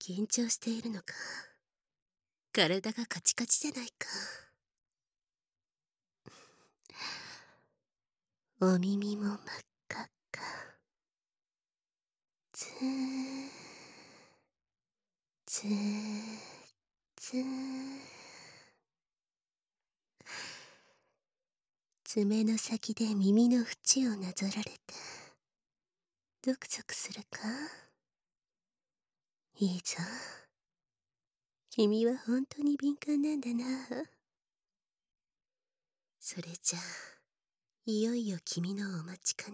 緊張しているのか。体がカチカチじゃないか。お耳も真っ赤っか。つーつーつー。爪の先で耳の縁をなぞられてゾクゾクするか。いいぞ。君は本当に敏感なんだな。それじゃあ、いよいよ君のお待ちかね。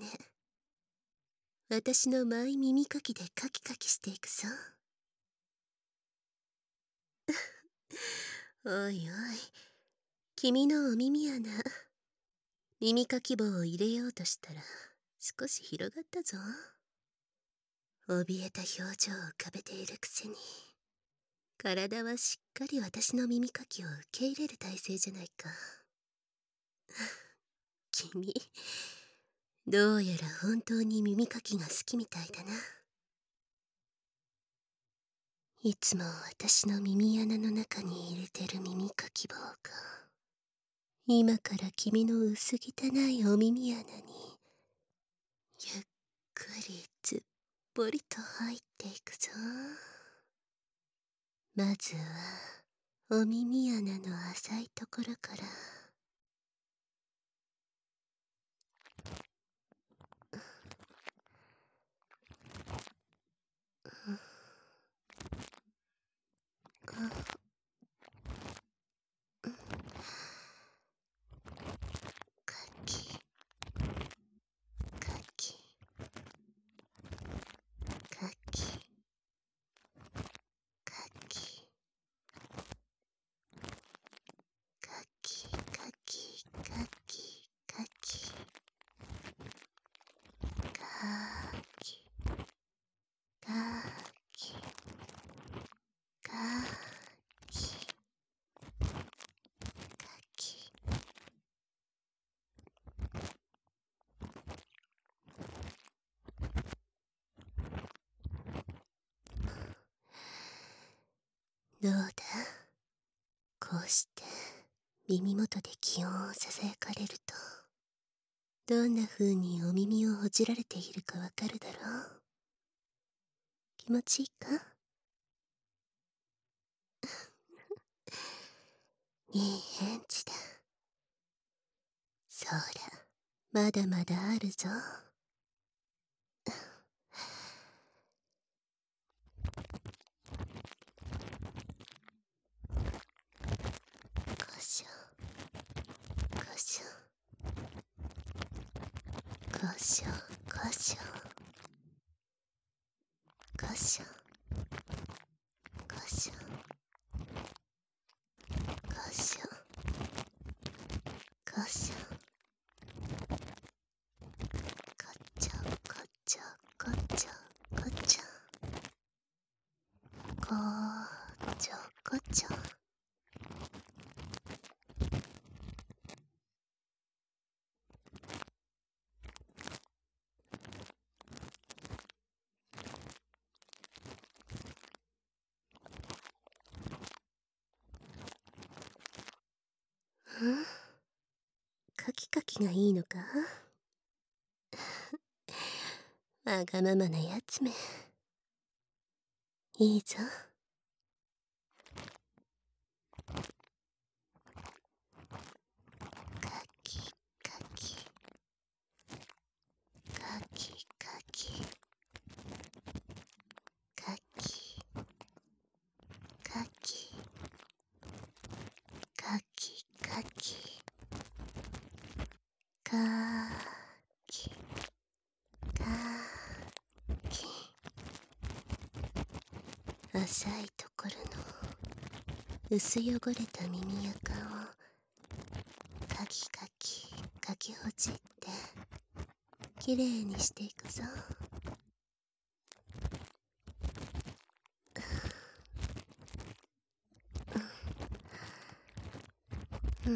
私のマイ耳かきでカキカキしていくぞ。おいおい、君のお耳穴、耳かき棒を入れようとしたら少し広がったぞ。怯えた表情を浮かべているくせに、体はしっかり私の耳かきを受け入れる体勢じゃないか。君、どうやら本当に耳かきが好きみたいだな。いつも私の耳穴の中に入れてる耳かき棒が、今から君の薄汚いお耳穴にゆっくりずっぽりと入っていくぞ。まずはお耳穴の浅いところから。カキカキカキカキカキカキカキカキカキカキカキカキ。どうだ、こうして耳元で気温をささやかれると、どんな風にお耳をほじられているかわかるだろう。気持ちいいか。いい返事だ。そうだ、まだまだあるぞ。こしょこしょこしょこしょこしょこしょこしょこしょこちょこちょこちょこちょこちょこちょ。ん？カキカキがいいのか。わがままなやつめ。いいぞ。カキカキカキカキカキカキカキカキカキカキ。浅いところの薄汚れた耳垢をカキカキかきほじってきれいにしていくぞ。うん。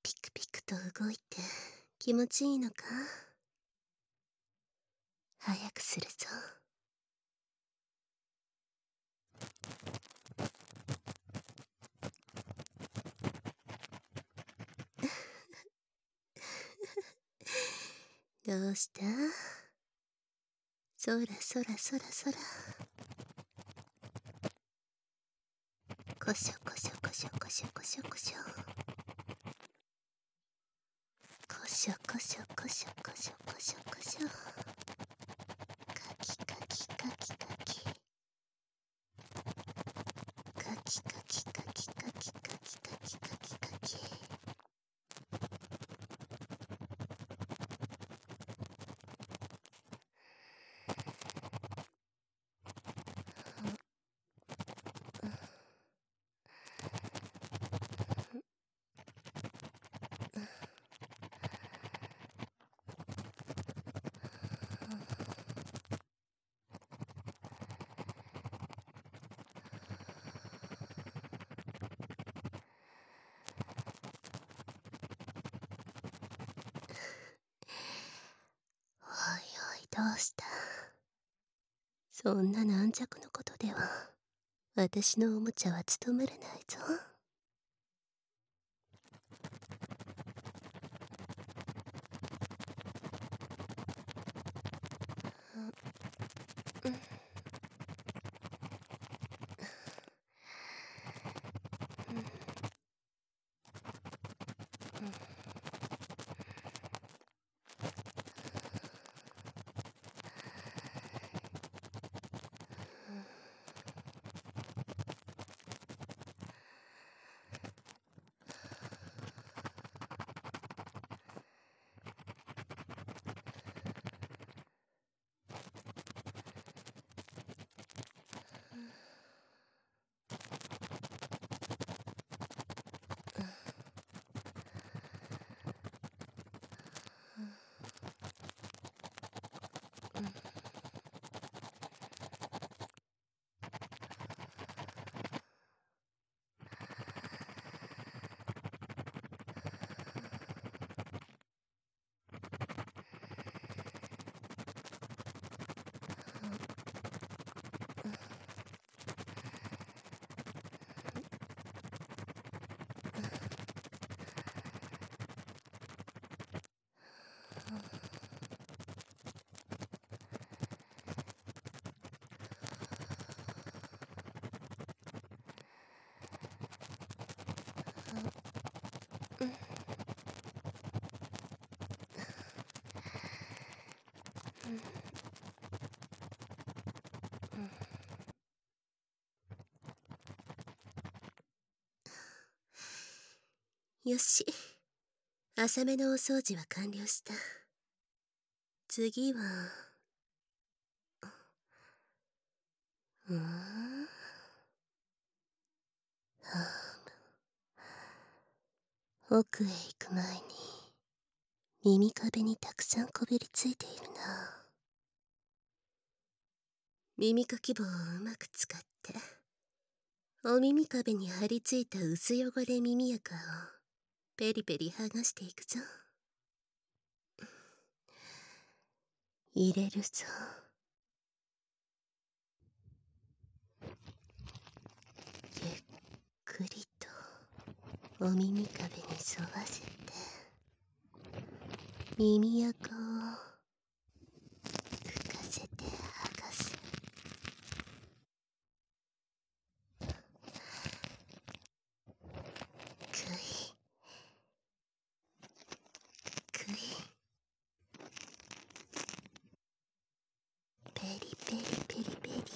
ピクピクと動いて気持ちいいのか？早くするぞ。どうした？そらそらそらそら。こしょこしょこしょこしょこしょこしょ。こしょこしょこしょこしょこしょこしょ。かきかきかきかき。かきかきかきかきかきかきかきかき。おいおい、どうした？そんな軟弱のことでは私のおもちゃは務まらないぞ。よし、浅めのお掃除は完了した。次は奥へ行く前に耳壁にたくさんこびりついているな。耳かき棒をうまく使ってお耳壁に張り付いた薄汚れ耳垢をペリペリ剥がしていくぞ。入れるぞ。ゆっくりとお耳壁に沿わせて耳垢を浮かせて剥がす。くいくい、ペリペリペリペリ。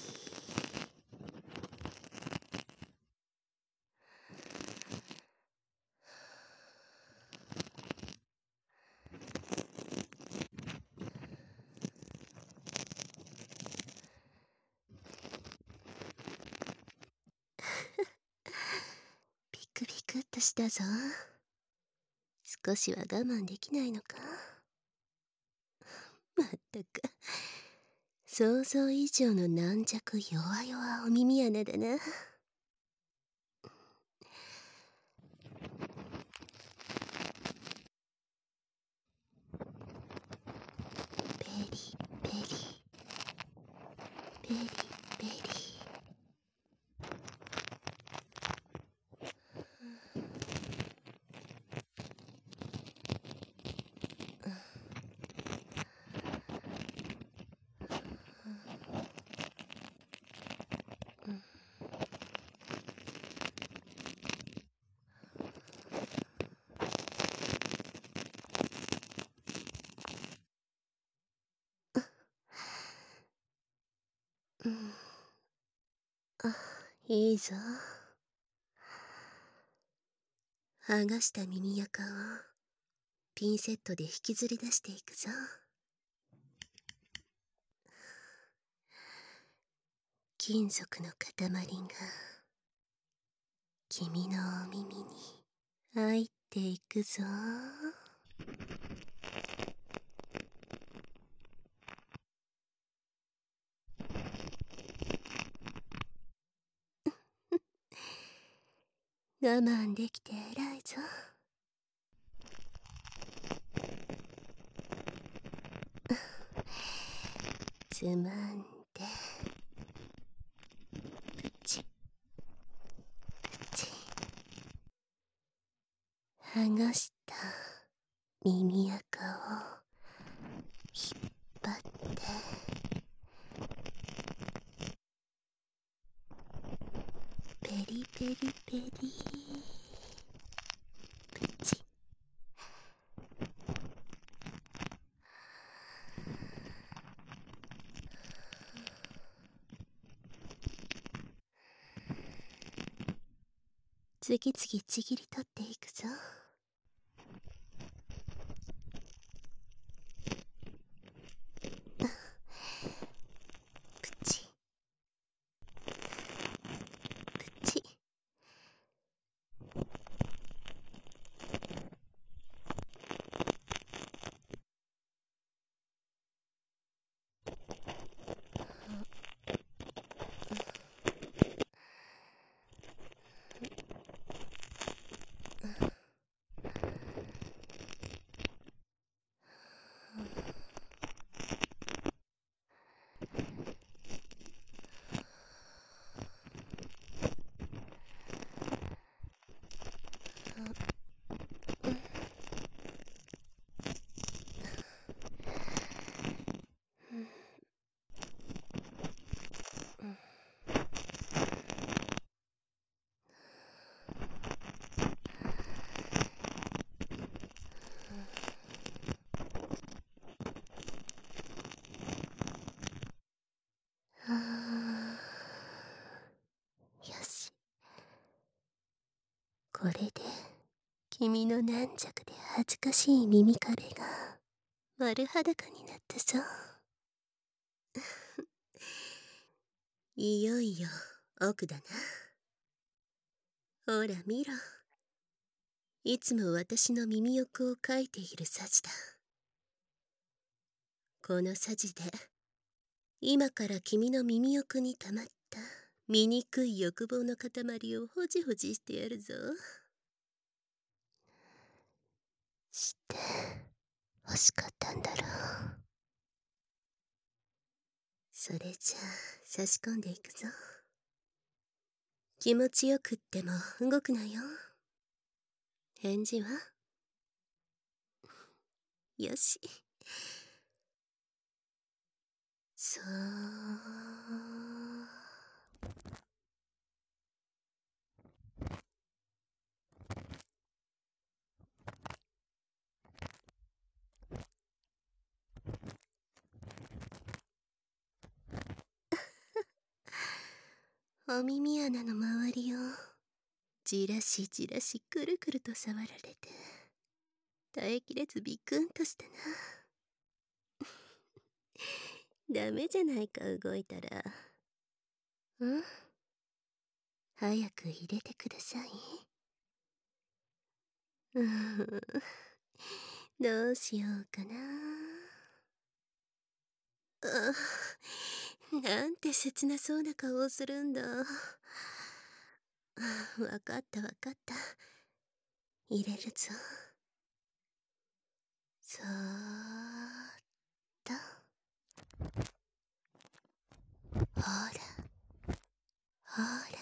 ピクピクっとしたぞ。少しは我慢できないのか？まったく想像以上の軟弱弱々お耳穴だな。 ベリベリ。あ、いいぞ。剥がした耳垢をピンセットで引きずり出していくぞ。金属の塊が君のお耳に入っていくぞ。我慢できて偉いぞ。つまんでプチプチ。剥がした耳垢を引っ張ってペリペリペリプチ。次々ちぎり取っていくぞ。プチプチ。よし、これで君の軟弱で恥ずかしい耳壁が丸裸になったぞ。いよいよ奥だな。ほら見ろ、いつも私の耳横をかいているサジだ。このサジで今から君の耳横に溜まった醜い欲望の塊をほじほじしてやるぞ。知って欲しかったんだろう。それじゃあ差し込んでいくぞ。気持ちよくっても動くなよ。返事は？よし。そう。お耳穴の周りをじらしじらしくるくると触られて耐えきれずビクンとしたな。ダメじゃないか、動いたら。ん？早く入れてください。どうしようかな。なんて切なそうな顔をするんだ。わかったわかった。入れるぞ。そーっと。 ほらほら。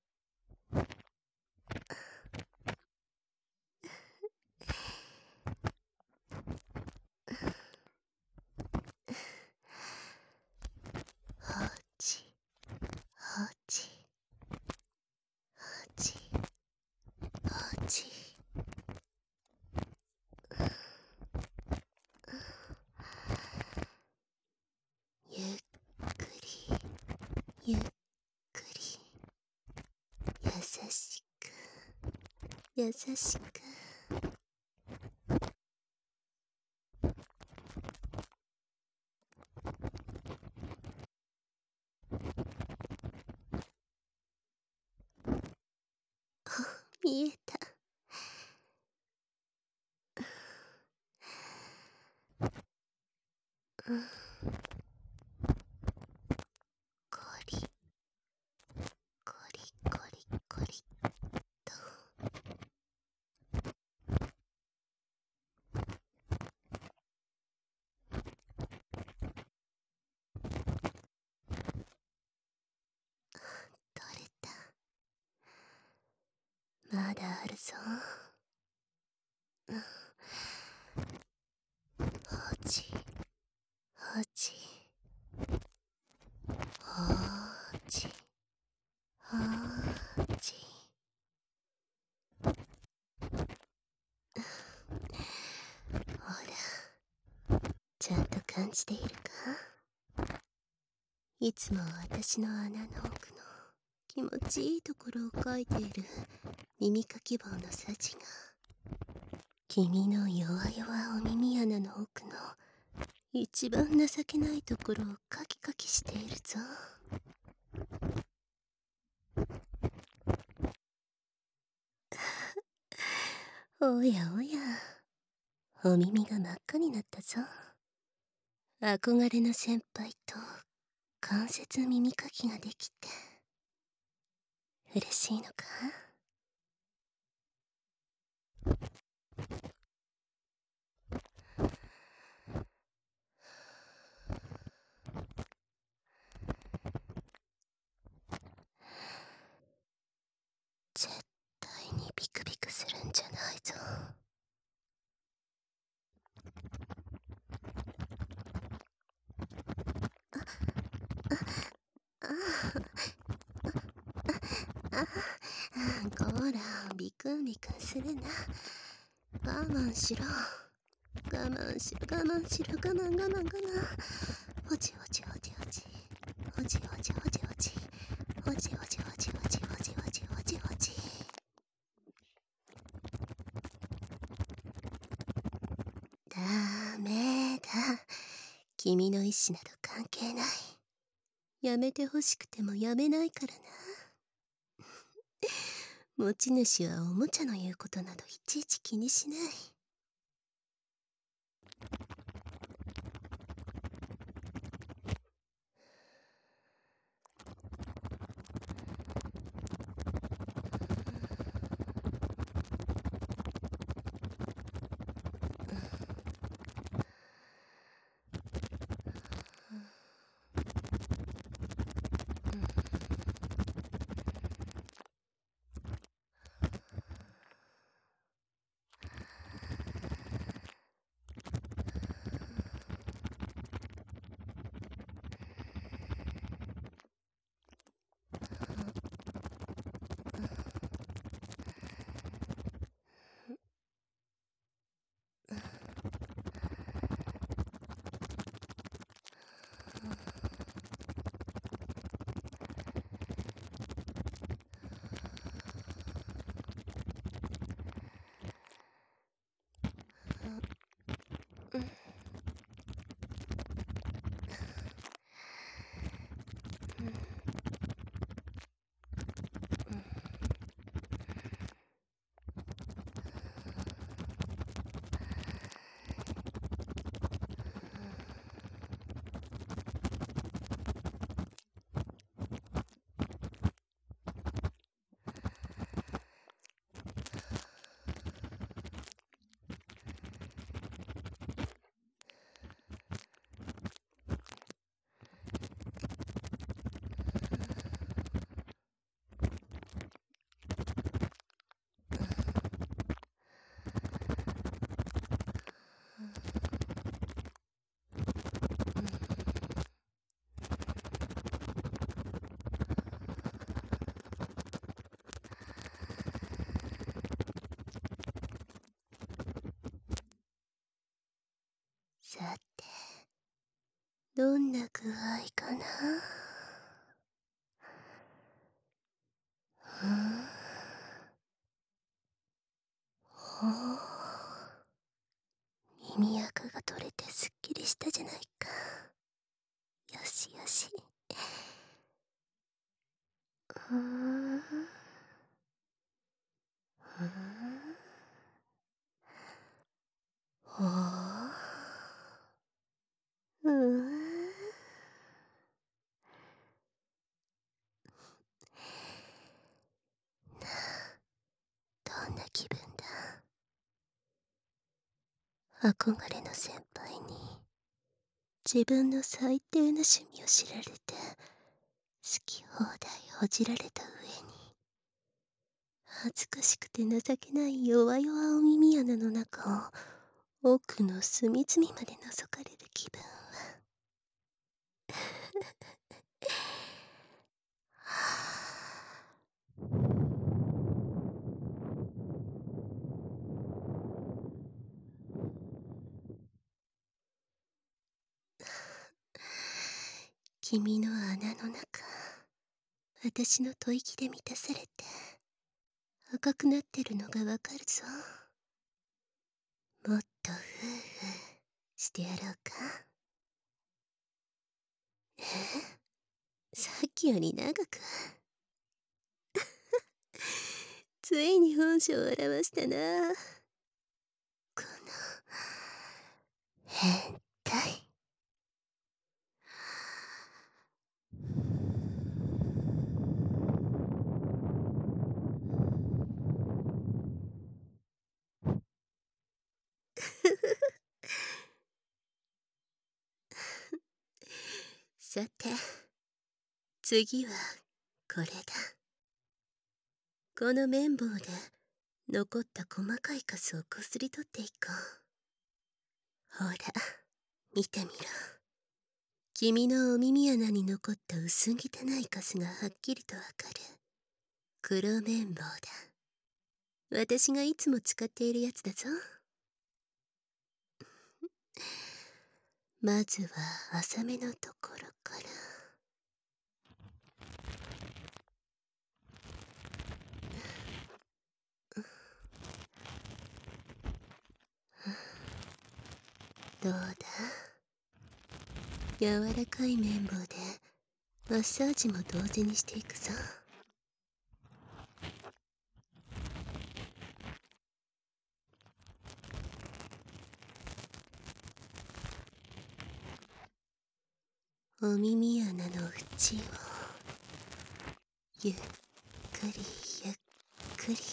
放置放置放置放置。ゆっくりゆっくり、優しく優しく。見えた。うん、コリコリコリコリと。取れた。まだあるぞ。放置放置放置放置。ほら、ちゃんと感じているか？いつも私の穴の奥の気持ちいいところを描いている耳かき棒のさじが、君の弱々お耳穴の奥の一番情けないところをカキカキしているぞ。おやおや、お耳が真っ赤になったぞ。憧れの先輩と関節耳かきができて嬉しいのか？絶対にビクビクするんじゃないぞ。こら、ビクンビクンするな。我慢しろ我慢しろ我慢しろ我慢我慢我慢。ほちほちほちほちほちほちほちほちほちほちほちほちほちほちほちほち。ダメだ。君の意志など関係ない。やめてほしくてもやめないからな。持ち主はおもちゃの言うことなどいちいち気にしない。 さて、どんな具合かな。ほう、耳垢が取れてすっきりしたじゃないか。よしよし。ふんふん、ほう、どんな気分だ。憧れの先輩に自分の最低な趣味を知られて、好き放題ほじられた上に、恥ずかしくて情けない弱々お耳穴の中を奥の隅々まで覗かれる気分は君の穴の中、私の吐息で満たされて赤くなってるのがわかるぞ。もっとフーフーしてやろうか。さっきより長くついに本性を現したな、この変態。さて、次はこれだ。この綿棒で残った細かいカスをこすり取っていこう。ほら、見てみろ。君のお耳穴に残った薄汚いカスがはっきりとわかる黒綿棒だ。私がいつも使っているやつだぞ。まずは浅めのところから。どうだ、柔らかい綿棒でマッサージも同時にしていくぞ。お耳穴の縁をゆっくりゆっくり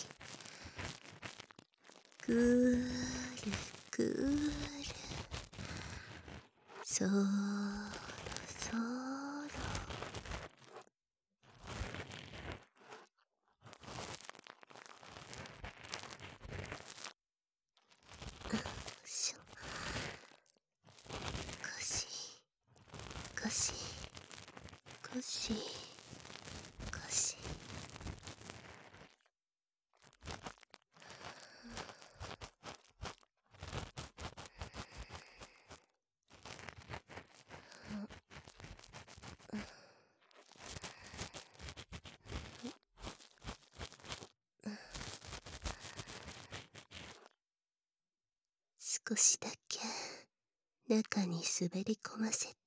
ぐーるぐーる、そろそろしょ、ゴシゴシゴシゴシ。少しだけ中に滑り込ませて、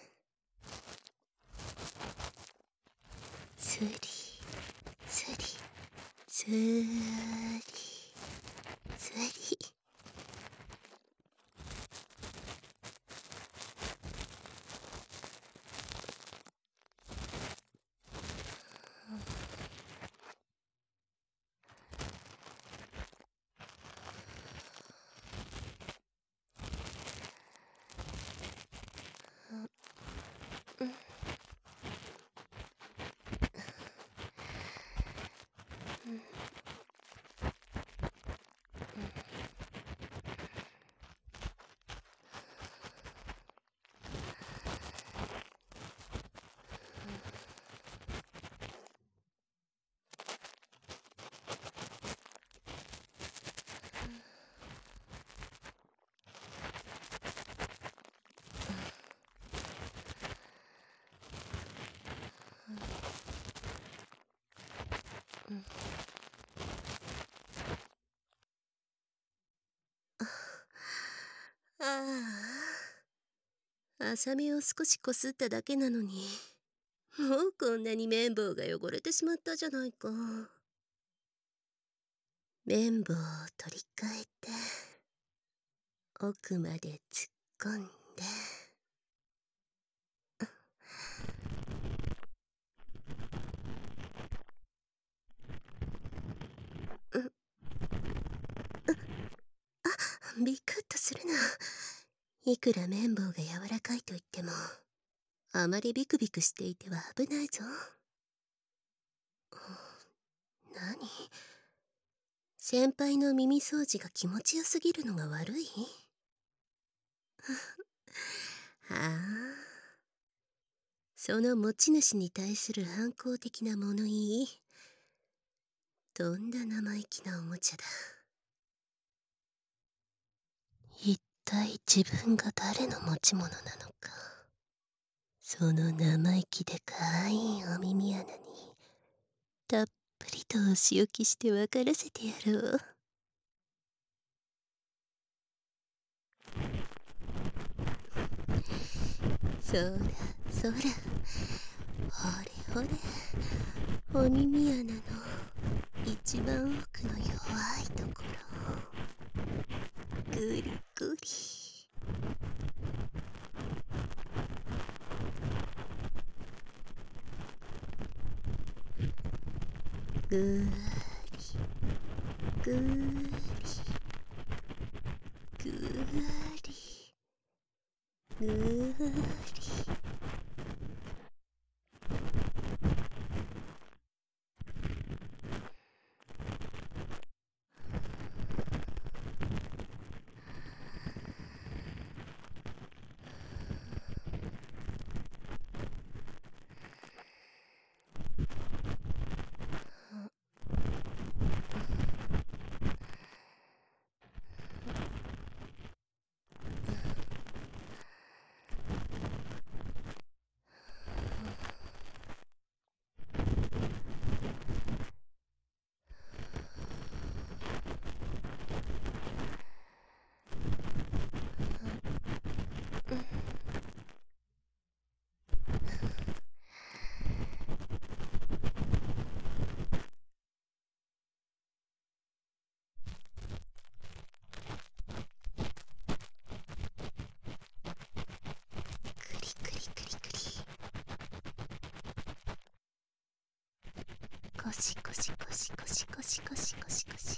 スリスリスリスリ。 浅めを少しこすっただけなのに、もうこんなに綿棒が汚れてしまったじゃないか。綿棒を取り替えて、奥まで突っ込んで、ビクッとするな。いくら綿棒が柔らかいと言っても、あまりビクビクしていては危ないぞ。何？先輩の耳掃除が気持ちよすぎるのが悪い？はあ。その持ち主に対する反抗的な物言い。とんだ生意気なおもちゃだ。一体自分が誰の持ち物なのか。その生意気で可愛いお耳穴にたっぷりとお仕置きして分からせてやろう。そらそら、ほれほれ、お耳穴の一番奥の弱いところをぐりぐり。ぐーりぐーりぐーりぐーり。コシコシコシコシコシコシコシコシ。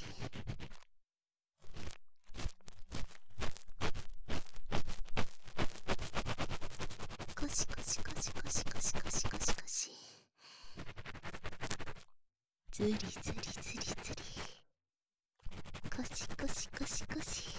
コシコシコシコシコシコシコシコシ。ズリズリズリズリ。コシコシコシコシ。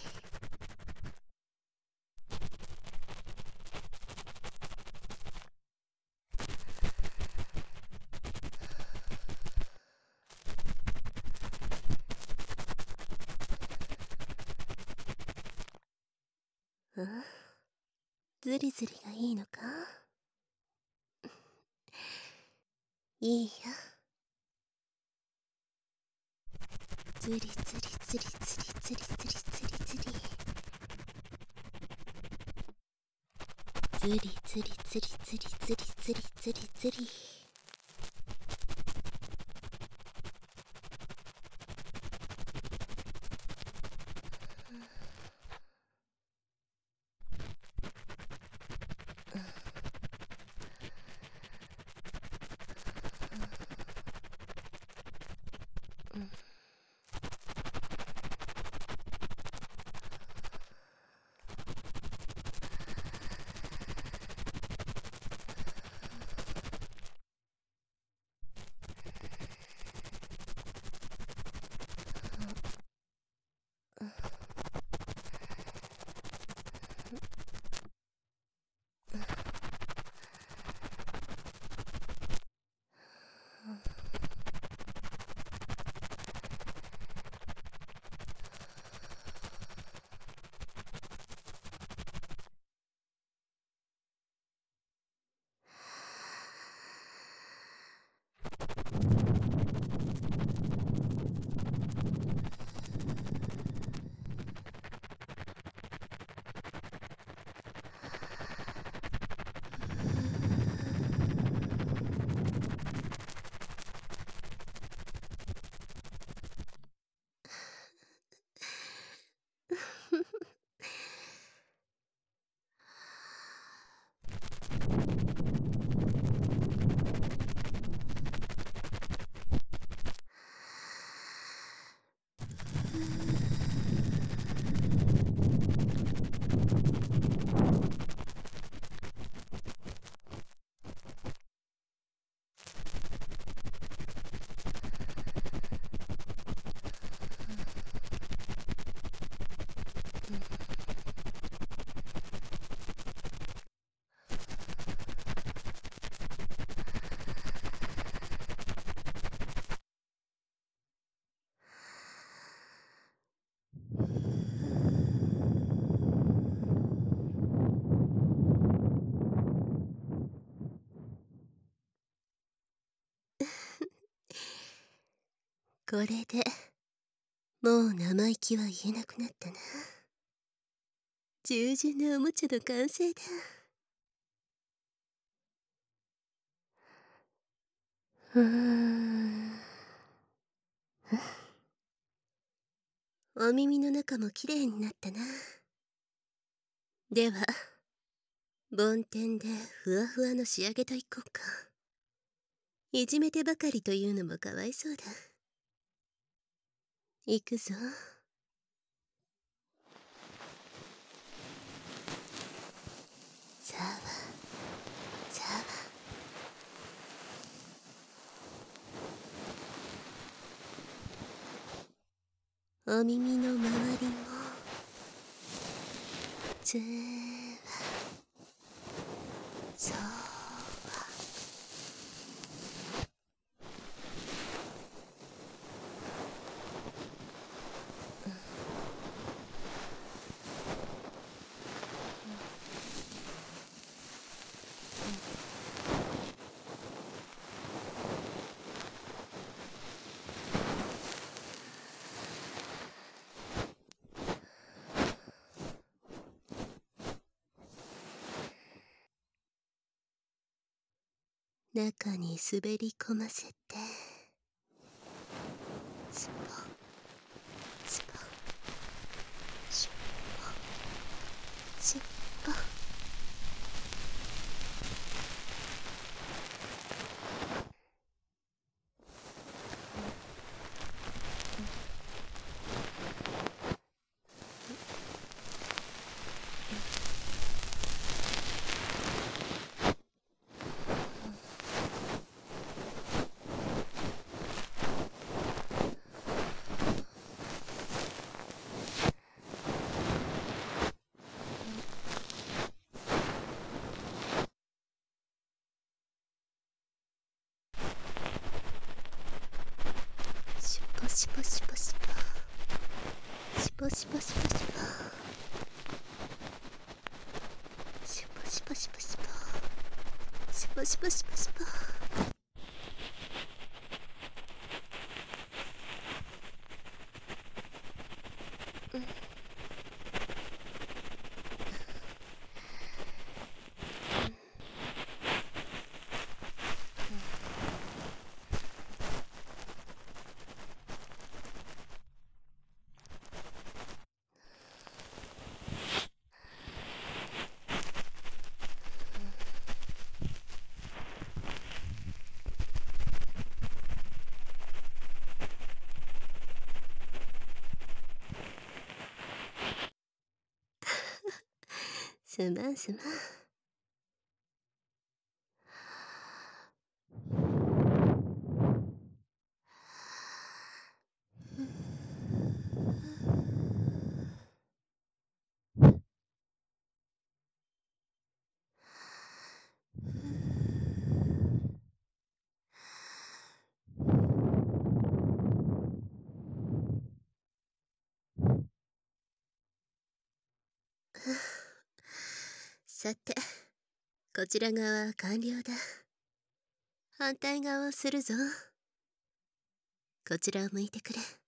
ズリズリがいいのか？いいよ。ズリズリズリズリズリズリズリズリ。ズリズリズリズリズリズリズリズリ。 これでもう生意気は言えなくなったな。従順なおもちゃの完成だ。お耳の中もきれいになったな。では梵天でふわふわの仕上げといこうか。いじめてばかりというのもかわいそうだ。行くぞ。さあさあ、お耳の周りもずーわそうわ。中に滑り込ませてスポスポシュッポシュッポ。シュポシュポシュポシュポシュポシュポシュポシュポシュポシュポシュポシュポシュポシュポシュポシュポ。すまんすまん。さて、こちら側は完了だ。反対側をするぞ。こちらを向いてくれ。